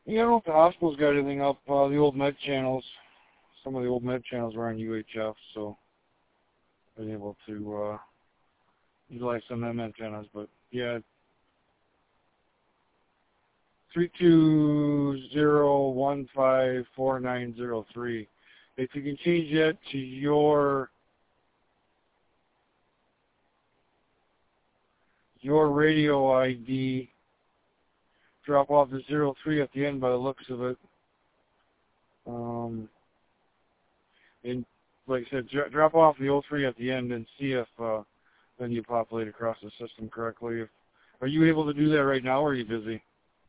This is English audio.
Yeah, I don't know if the hospital's got anything up. The old med channels, some of the old med channels were on UHF, so I've been able to utilize some of them antennas. But yeah, 320154903. If you can change that to your radio ID, drop off the 03 at the end by the looks of it. And like I said, drop off the 03 at the end and see if then you populate across the system correctly. Are you able to do that right now, or are you busy?